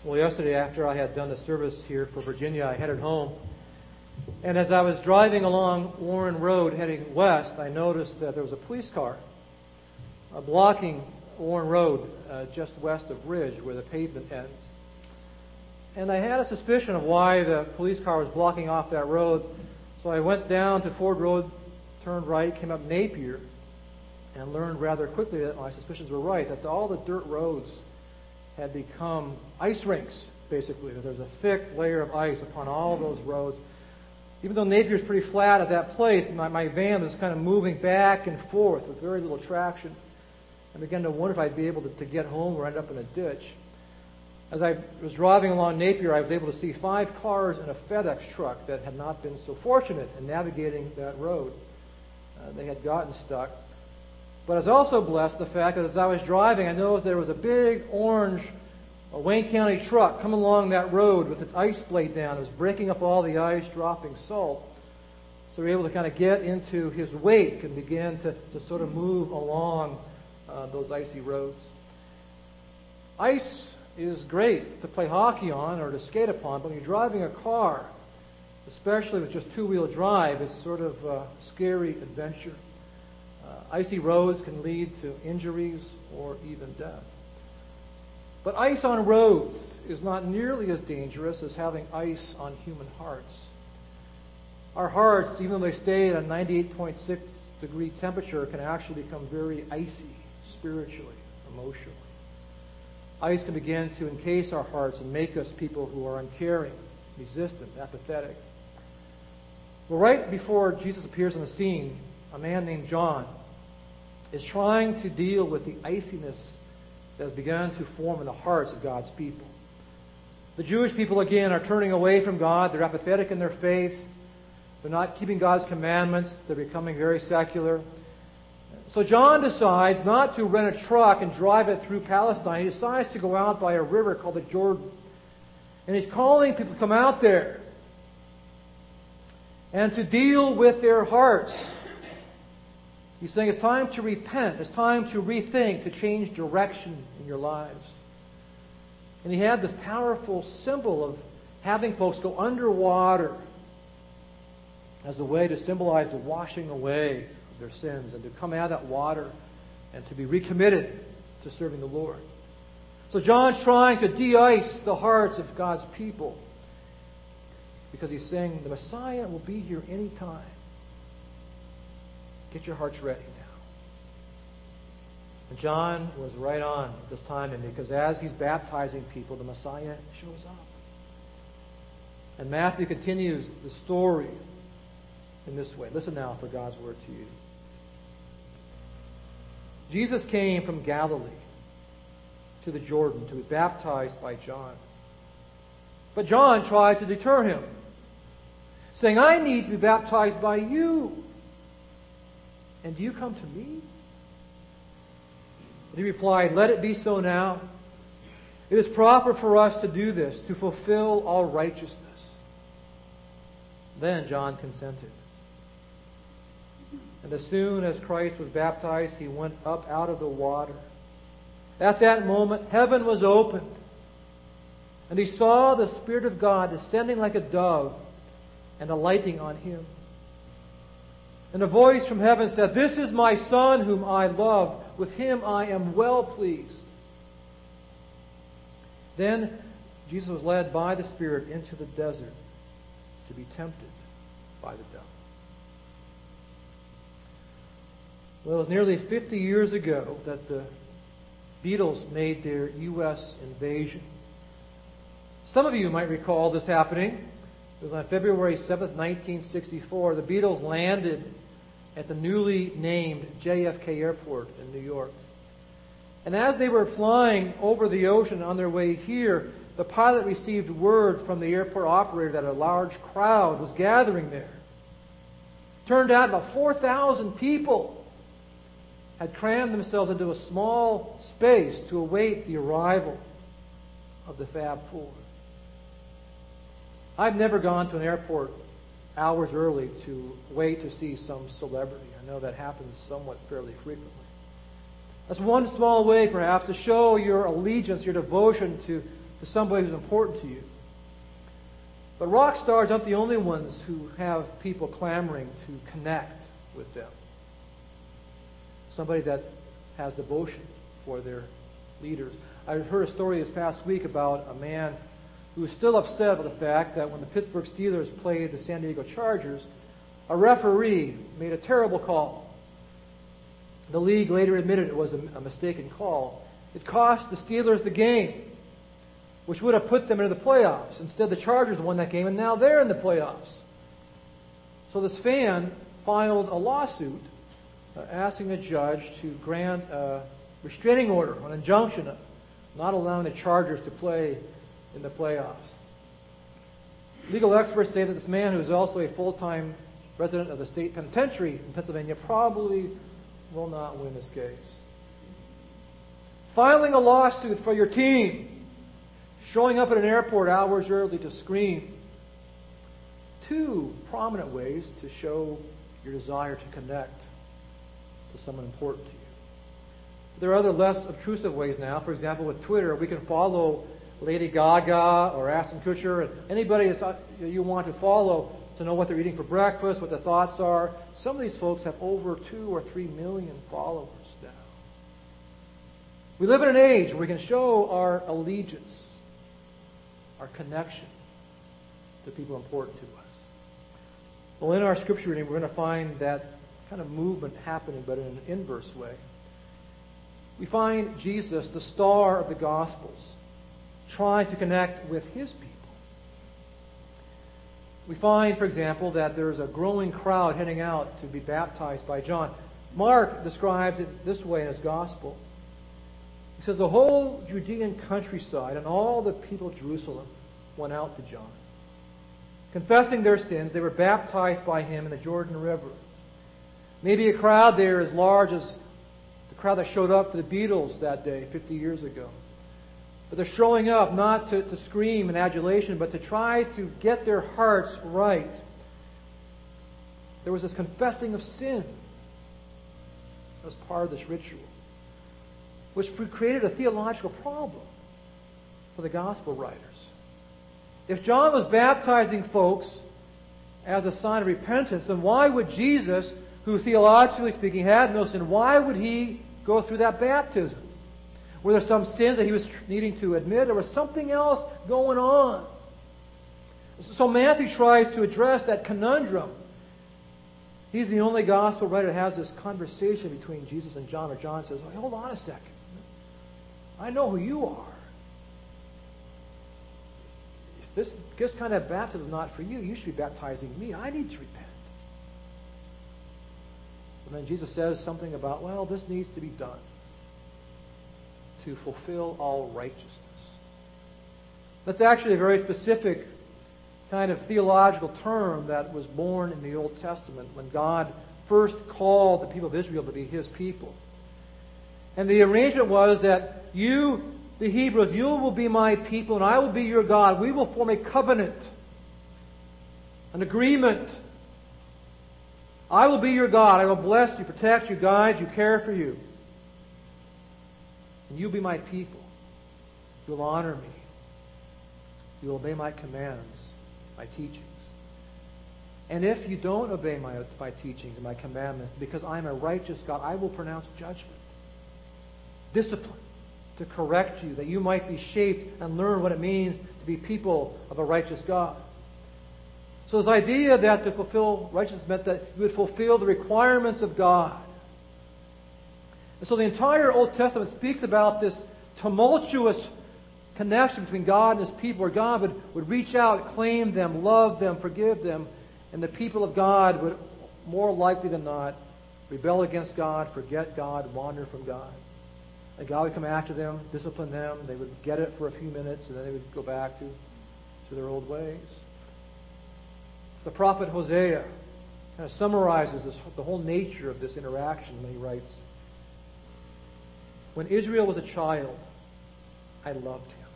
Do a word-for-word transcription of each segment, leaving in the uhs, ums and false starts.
Well, yesterday after I had done the service here for Virginia, I headed home. And as I was driving along Warren Road heading west, I noticed that there was a police car uh, blocking Warren Road uh, just west of Ridge where the pavement ends. And I had a suspicion of why the police car was blocking off that road. So I went down to Ford Road, turned right, came up Napier, and learned rather quickly that my suspicions were right, that all the dirt roads had become ice rinks, basically. That there was a thick layer of ice upon all those roads. Even though Napier is pretty flat at that place, my, my van was kind of moving back and forth with very little traction. I began to wonder if I'd be able to, to get home or end up in a ditch. As I was driving along Napier, I was able to see five cars and a FedEx truck that had not been so fortunate in navigating that road. Uh, they had gotten stuck. But I was also blessed the fact that as I was driving, I noticed there was a big orange uh, Wayne County truck coming along that road with its ice blade down. It was breaking up all the ice, dropping salt. So we were able to kind of get into his wake and begin to, to sort of move along uh, those icy roads. Ice is great to play hockey on or to skate upon, but when you're driving a car, especially with just two-wheel drive, it's sort of a scary adventure. Uh, icy roads can lead to injuries or even death. But ice on roads is not nearly as dangerous as having ice on human hearts. Our hearts, even though they stay at a ninety-eight point six degree temperature, can actually become very icy spiritually, emotionally. Ice can begin to encase our hearts and make us people who are uncaring, resistant, apathetic. Well, right before Jesus appears on the scene, a man named John is trying to deal with the iciness that has begun to form in the hearts of God's people. The Jewish people, again, are turning away from God. They're apathetic in their faith. They're not keeping God's commandments. They're becoming very secular. So John decides not to rent a truck and drive it through Palestine. He decides to go out by a river called the Jordan. And he's calling people to come out there and to deal with their hearts. He's saying it's time to repent. It's time to rethink, to change direction in your lives. And he had this powerful symbol of having folks go underwater as a way to symbolize the washing away of their sins and to come out of that water and to be recommitted to serving the Lord. So John's trying to de-ice the hearts of God's people because he's saying the Messiah will be here any time. Get your hearts ready now. And John was right on at this time, and because as he's baptizing people, the Messiah shows up. And Matthew continues the story in this way. Listen now for God's word to you. Jesus came from Galilee to the Jordan to be baptized by John. But John tried to deter him, saying, I need to be baptized by you. And do you come to me? And he replied, let it be so now. It is proper for us to do this, to fulfill all righteousness. Then John consented. And as soon as Christ was baptized, he went up out of the water. At that moment, heaven was opened, and he saw the Spirit of God descending like a dove and alighting on him. And a voice from heaven said, this is my Son whom I love. With him I am well pleased. Then Jesus was led by the Spirit into the desert to be tempted by the devil. Well, it was nearly fifty years ago that the Beatles made their U S invasion. Some of you might recall this happening. It was on February seventh, nineteen sixty-four. The Beatles landed at the newly named J F K Airport in New York. And as they were flying over the ocean on their way here, the pilot received word from the airport operator that a large crowd was gathering there. Turned out about four thousand people had crammed themselves into a small space to await the arrival of the Fab Four. I've never gone to an airport hours early to wait to see some celebrity. I know that happens somewhat fairly frequently. That's one small way, perhaps, to show your allegiance, your devotion to, to somebody who's important to you. But rock stars aren't the only ones who have people clamoring to connect with them. Somebody that has devotion for their leaders. I heard a story this past week about a man who was still upset about the fact that when the Pittsburgh Steelers played the San Diego Chargers, a referee made a terrible call. The league later admitted it was a, a mistaken call. It cost the Steelers the game, which would have put them into the playoffs. Instead, the Chargers won that game, and now they're in the playoffs. So this fan filed a lawsuit uh, asking the judge to grant a restraining order, an injunction, uh, not allowing the Chargers to play in the playoffs. Legal experts say that this man, who is also a full-time resident of the state penitentiary in Pennsylvania, probably will not win this case. Filing a lawsuit for your team, showing up at an airport hours early to scream. Two prominent ways to show your desire to connect to someone important to you. There are other less obtrusive ways now. For example, with Twitter, we can follow Lady Gaga or Ashton Kutcher, and anybody that you want to follow to know what they're eating for breakfast, what their thoughts are. Some of these folks have over two or three million followers now. We live in an age where we can show our allegiance, our connection to people important to us. Well, in our scripture reading, we're going to find that kind of movement happening, but in an inverse way. We find Jesus, the star of the Gospels, trying to connect with his people. We find, for example, that there's a growing crowd heading out to be baptized by John. Mark describes it this way in his Gospel. He says, the whole Judean countryside and all the people of Jerusalem went out to John. Confessing their sins, they were baptized by him in the Jordan River. Maybe a crowd there as large as the crowd that showed up for the Beatles that day fifty years ago. But they're showing up not to, to scream in adulation, but to try to get their hearts right. There was this confessing of sin as part of this ritual, which created a theological problem for the gospel writers. If John was baptizing folks as a sign of repentance, then why would Jesus, who theologically speaking had no sin, why would he go through that baptism? Were there some sins that he was needing to admit? Or was something else going on? So Matthew tries to address that conundrum. He's the only gospel writer that has this conversation between Jesus and John, where John says, well, hold on a second. I know who you are. If this, this kind of baptism is not for you, you should be baptizing me. I need to repent. And then Jesus says something about, well, this needs to be done to fulfill all righteousness. That's actually a very specific kind of theological term that was born in the Old Testament when God first called the people of Israel to be his people. And the arrangement was that you, the Hebrews, you will be my people and I will be your God. We will form a covenant, an agreement. I will be your God. I will bless you, protect you, guide you, care for you. And you'll be my people. You'll honor me. You'll obey my commands, my teachings. And if you don't obey my, my teachings and my commandments, because I am a righteous God, I will pronounce judgment, discipline, to correct you, that you might be shaped and learn what it means to be people of a righteous God. So this idea that to fulfill righteousness meant that you would fulfill the requirements of God. And so the entire Old Testament speaks about this tumultuous connection between God and his people, where God would, would reach out, claim them, love them, forgive them, and the people of God would, more likely than not, rebel against God, forget God, wander from God. And God would come after them, discipline them. They would get it for a few minutes, and then they would go back to, to their old ways. The prophet Hosea kind of summarizes this, the whole nature of this interaction when he writes, when Israel was a child, I loved him.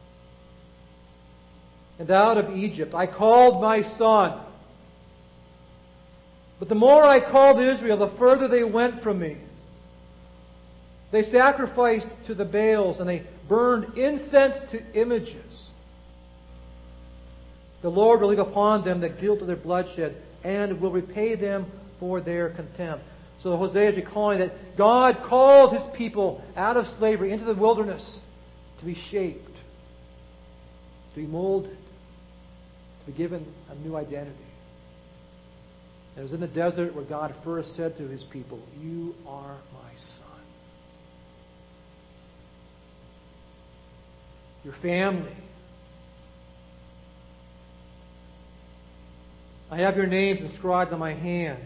And out of Egypt I called my son. But the more I called Israel, the further they went from me. They sacrificed to the Baals, and they burned incense to images. The Lord will leave upon them the guilt of their bloodshed and will repay them for their contempt. So Hosea is recalling that God called His people out of slavery into the wilderness to be shaped, to be molded, to be given a new identity. And it was in the desert where God first said to His people, "You are my son." Your family. I have your names inscribed on my hands.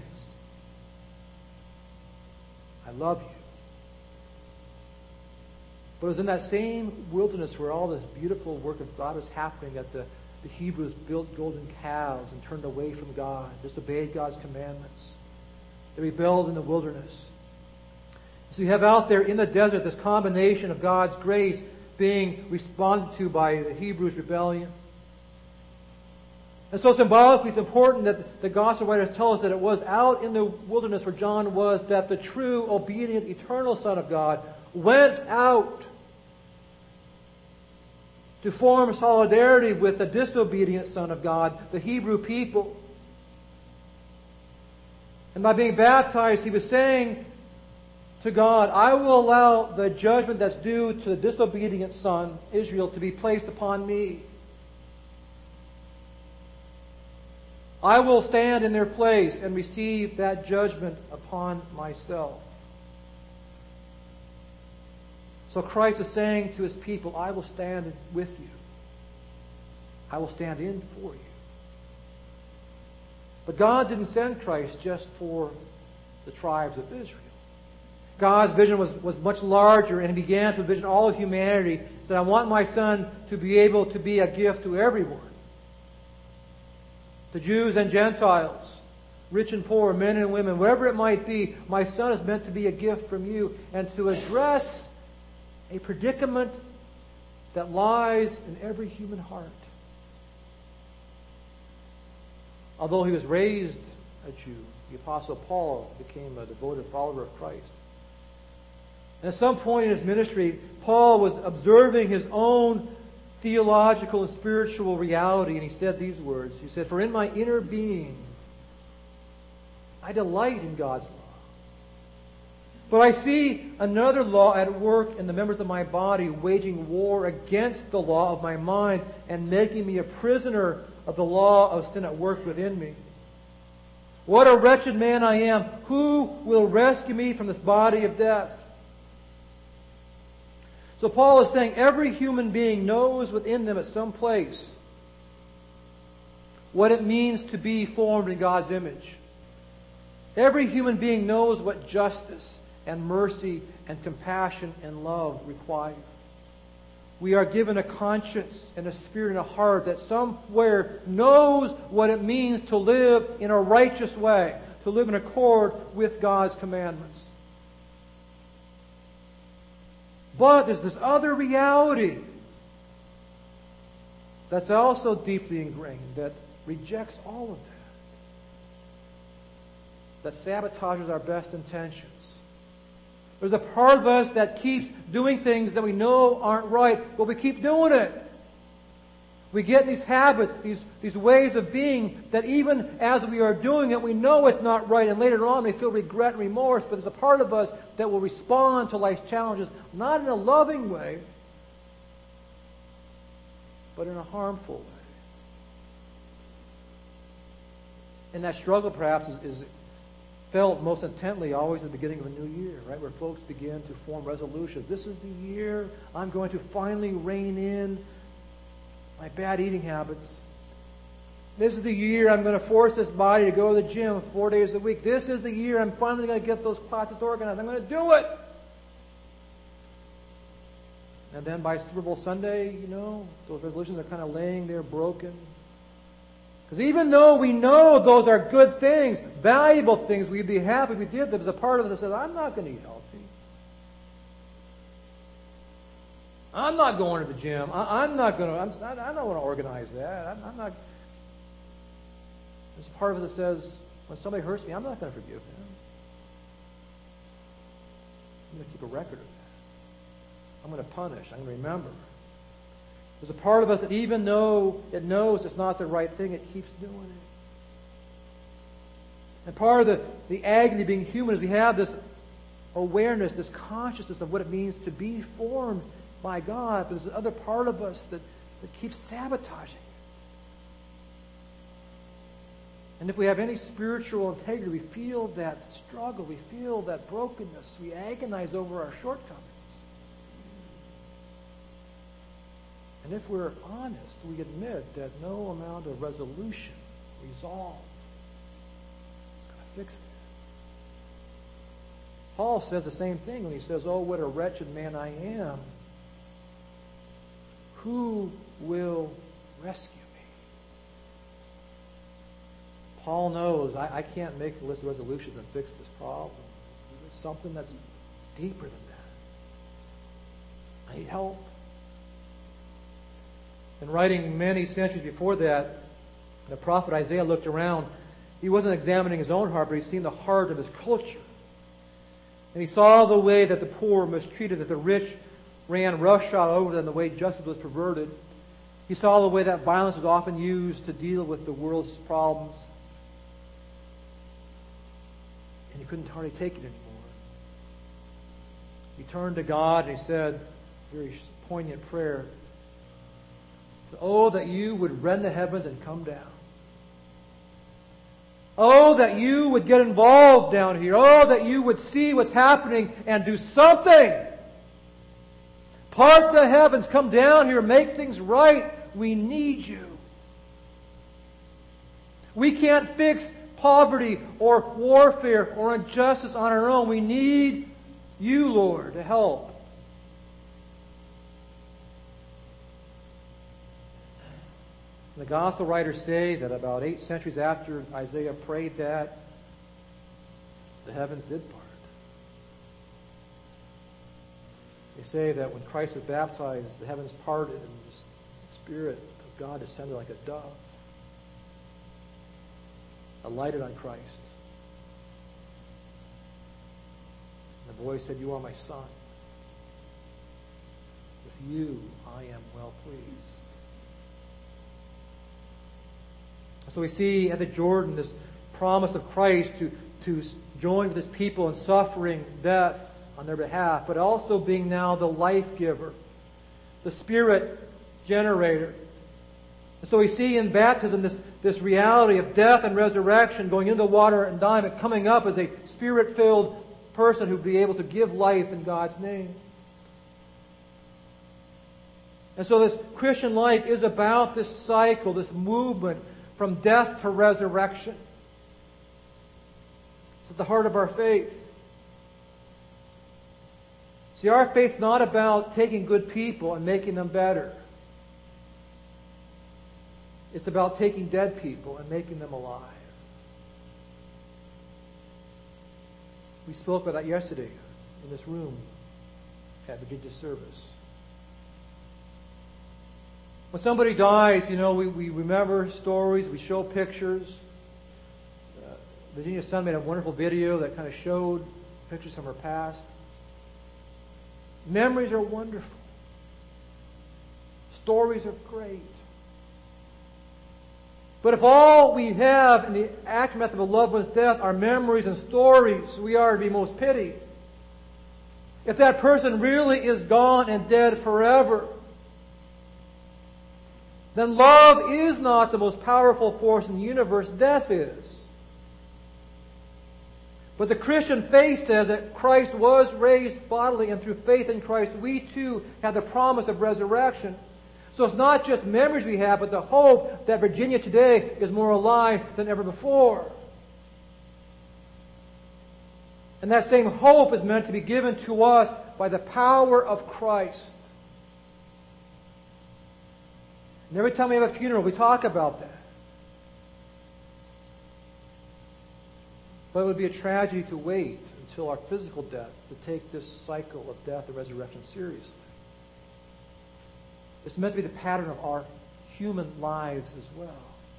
I love you. But it was in that same wilderness where all this beautiful work of God was happening that the, the Hebrews built golden calves and turned away from God, disobeyed God's commandments. They rebelled in the wilderness. So you have out there in the desert this combination of God's grace being responded to by the Hebrews' rebellion. And so symbolically, it's important that the gospel writers tell us that it was out in the wilderness where John was that the true, obedient, eternal Son of God went out to form solidarity with the disobedient Son of God, the Hebrew people. And by being baptized, he was saying to God, I will allow the judgment that's due to the disobedient son, Israel, to be placed upon me. I will stand in their place and receive that judgment upon myself. So Christ is saying to His people, I will stand with you. I will stand in for you. But God didn't send Christ just for the tribes of Israel. God's vision was, was much larger, and He began to envision all of humanity. He said, I want my Son to be able to be a gift to everyone. To Jews and Gentiles, rich and poor, men and women, whatever it might be, my Son is meant to be a gift from you and to address a predicament that lies in every human heart. Although he was raised a Jew, the Apostle Paul became a devoted follower of Christ. And at some point in his ministry, Paul was observing his own theological and spiritual reality, and he said these words. He said, for in my inner being, I delight in God's law. But I see another law at work in the members of my body, waging war against the law of my mind and making me a prisoner of the law of sin at work within me. What a wretched man I am! Who will rescue me from this body of death? So Paul is saying every human being knows within them at some place what it means to be formed in God's image. Every human being knows what justice and mercy and compassion and love require. We are given a conscience and a spirit and a heart that somewhere knows what it means to live in a righteous way, to live in accord with God's commandments. But there's this other reality that's also deeply ingrained that rejects all of that, that sabotages our best intentions. There's a part of us that keeps doing things that we know aren't right, but we keep doing it. We get these habits, these, these ways of being that even as we are doing it, we know it's not right, and later on we feel regret and remorse, but there's a part of us that will respond to life's challenges, not in a loving way, but in a harmful way. And that struggle perhaps is, is felt most intently always at the beginning of a new year, right? Where folks begin to form resolutions. This is the year I'm going to finally rein in my bad eating habits. This is the year I'm going to force this body to go to the gym four days a week. This is the year I'm finally going to get those classes organized. I'm going to do it. And then by Super Bowl Sunday, you know, those resolutions are kind of laying there broken. Because even though we know those are good things, valuable things, we'd be happy if we did them, there's a part of us that says, I'm not going to eat healthy. I'm not going to the gym. I, I'm not going to, I'm, I, I don't want to organize that. I'm, I'm not. There's a part of us that says, when somebody hurts me, I'm not going to forgive them. I'm going to keep a record of that. I'm going to punish. I'm going to remember. There's a part of us that even though it knows it's not the right thing, it keeps doing it. And part of the, the agony of being human is we have this awareness, this consciousness of what it means to be formed by God, but there's another part of us that, that keeps sabotaging it. And if we have any spiritual integrity, we feel that struggle, we feel that brokenness, we agonize over our shortcomings. And if we're honest, we admit that no amount of resolution, resolve, is going to fix that. Paul says the same thing when he says, "Oh, what a wretched man I am. Who will rescue me?" Paul knows, I, I can't make a list of resolutions and fix this problem. It's something that's deeper than that. I need help. And writing many centuries before that, the prophet Isaiah looked around. He wasn't examining his own heart, but he's seen the heart of his culture. And he saw the way that the poor were mistreated, that the rich ran roughshod over them, the way justice was perverted. He saw the way that violence was often used to deal with the world's problems. And he couldn't hardly take it anymore. He turned to God and he said, a very poignant prayer, "Oh, that you would rend the heavens and come down. Oh, that you would get involved down here. Oh, that you would see what's happening and do something. Part the heavens, come down here, make things right. We need you. We can't fix poverty or warfare or injustice on our own. We need you, Lord, to help." The gospel writers say that about eight centuries after Isaiah prayed that, the heavens did part. They say that when Christ was baptized, the heavens parted and the Spirit of God descended like a dove, alighted on Christ. And the voice said, "You are my Son. With you I am well pleased." So we see at the Jordan this promise of Christ to, to join with his people in suffering death on their behalf, but also being now the life giver, the Spirit generator. And so we see in baptism this, this reality of death and resurrection, going into the water and dying, but coming up as a Spirit-filled person who will be able to give life in God's name. And so this Christian life is about this cycle, this movement from death to resurrection. It's at the heart of our faith. See, our faith's not about taking good people and making them better. It's about taking dead people and making them alive. We spoke about that yesterday in this room at Virginia service. When somebody dies, you know, we, we remember stories, we show pictures. Uh, Virginia's son made a wonderful video that kind of showed pictures from her past. Memories are wonderful. Stories are great. But if all we have in the aftermath of a loved one's death are memories and stories, we are to be most pitied. If that person really is gone and dead forever, then love is not the most powerful force in the universe. Death is. But the Christian faith says that Christ was raised bodily, and through faith in Christ, we too have the promise of resurrection. So it's not just memories we have, but the hope that Virginia today is more alive than ever before. And that same hope is meant to be given to us by the power of Christ. And every time we have a funeral, we talk about that. But it would be a tragedy to wait until our physical death to take this cycle of death and resurrection seriously. It's meant to be the pattern of our human lives as well.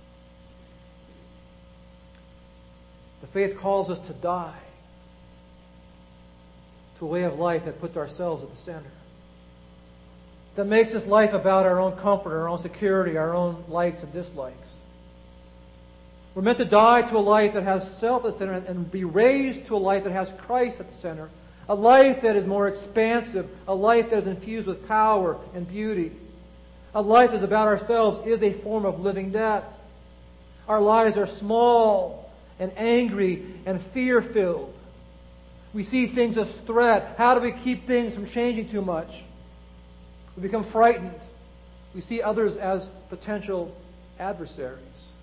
The faith calls us to die, to a way of life that puts ourselves at the center. that makes this life about our own comfort, our own security, our own likes and dislikes. We're meant to die to a life that has self at the center and be raised to a life that has Christ at the center. A life that is more expansive, a life that is infused with power and beauty. A life that is about ourselves is a form of living death. Our lives are small and angry and fear-filled. We see things as threat. How do we keep things from changing too much? We become frightened. We see others as potential adversaries.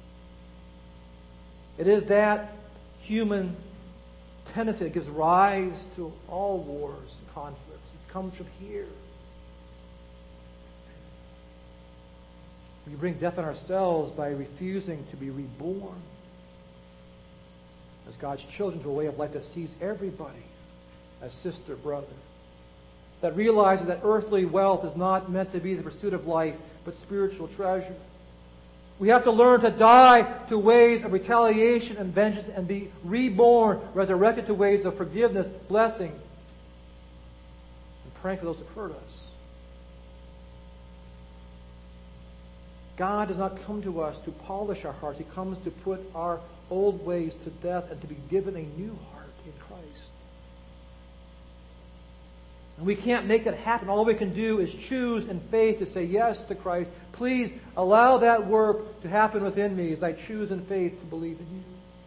It is that human tendency that gives rise to all wars and conflicts. It comes from here. We bring death on ourselves by refusing to be reborn as God's children to a way of life that sees everybody as sister, brother. That realizes that earthly wealth is not meant to be the pursuit of life, but spiritual treasure. We have to learn to die to ways of retaliation and vengeance and be reborn, resurrected to ways of forgiveness, blessing, and praying for those who hurt us. God does not come to us to polish our hearts. He comes to put our old ways to death and to be given a new heart in Christ. And we can't make that happen. All we can do is choose in faith to say yes to Christ. Please allow that work to happen within me as I choose in faith to believe in you.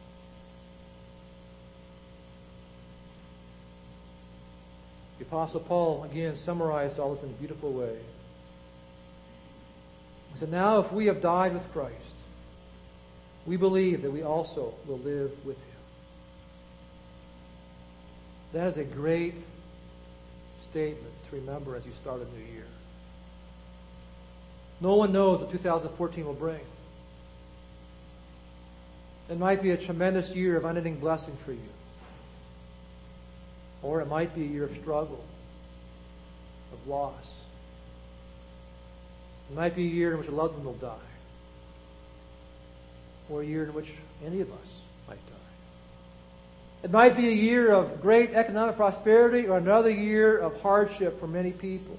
The Apostle Paul, again, summarized all this in a beautiful way. He said, now if we have died with Christ, we believe that we also will live with Him. That is a great statement to remember as you start a new year. No one knows what two thousand fourteen will bring. It might be a tremendous year of unending blessing for you. Or it might be a year of struggle, of loss. It might be a year in which a loved one will die. Or a year in which any of us might die. It might be a year of great economic prosperity or another year of hardship for many people.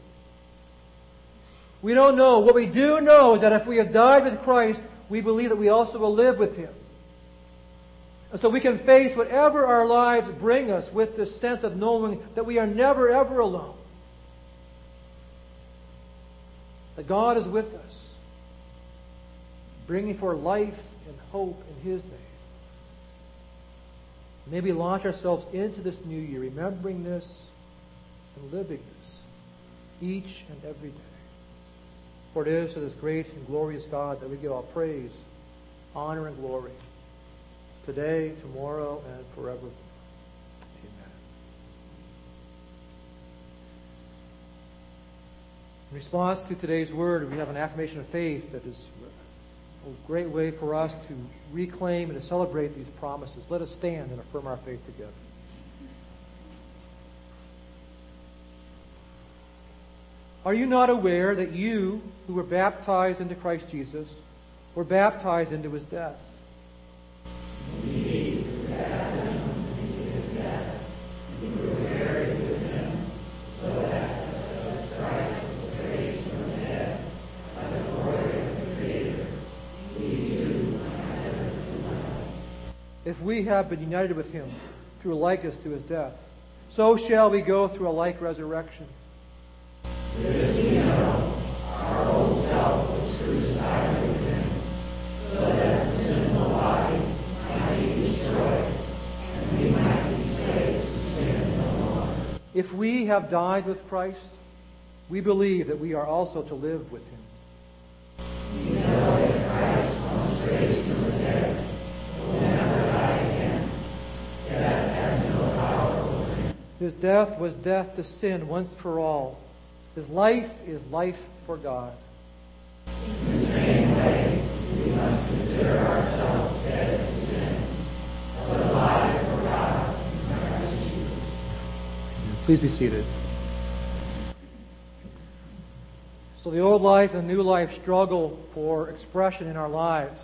We don't know. What we do know is that if we have died with Christ, we believe that we also will live with Him. And so we can face whatever our lives bring us with this sense of knowing that we are never, ever alone. That God is with us, bringing forth life and hope in His name. Maybe launch ourselves into this new year, remembering this and living this each and every day. For it is to this great and glorious God that we give all praise, honor, and glory, today, tomorrow, and forever. Amen. In response to today's word, we have an affirmation of faith that is a great way for us to reclaim and to celebrate these promises. Let us stand and affirm our faith together. Are you not aware that you, who were baptized into Christ Jesus, were baptized into His death? Indeed, through baptism into His death, we were buried with Him, so that, as Christ was raised from the dead by the glory of the Creator, we too might live in life. If we have been united with Him through a likeness to His death, so shall we go through a like resurrection. This we know, our old self was crucified with Him, so that the sinful body might be destroyed, and we might be slaves to sin no more. If we have died with Christ, we believe that we are also to live with Him. We know that Christ, once raised from the dead, will never die again. Death has no power over Him. His death was death to sin once for all. His life is life for God. In the same way, we must consider ourselves dead to sin, but alive for God in Christ Jesus. Please be seated. So the old life and the new life struggle for expression in our lives.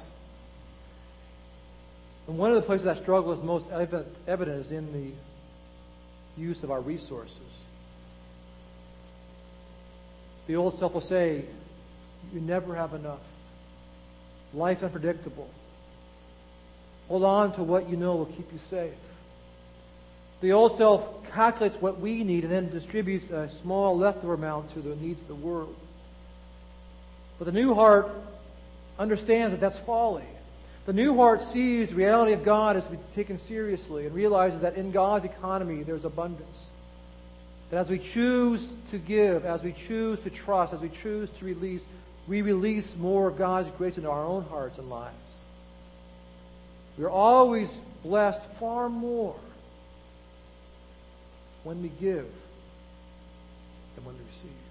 And one of the places that struggle is most evident, evident is in the use of our resources. The old self will say, you never have enough. Life's unpredictable. Hold on to what you know will keep you safe. The old self calculates what we need and then distributes a small leftover amount to the needs of the world. But the new heart understands that that's folly. The new heart sees the reality of God as to be taken seriously and realizes that in God's economy there's abundance. That as we choose to give, as we choose to trust, as we choose to release, we release more of God's grace into our own hearts and lives. We are always blessed far more when we give than when we receive.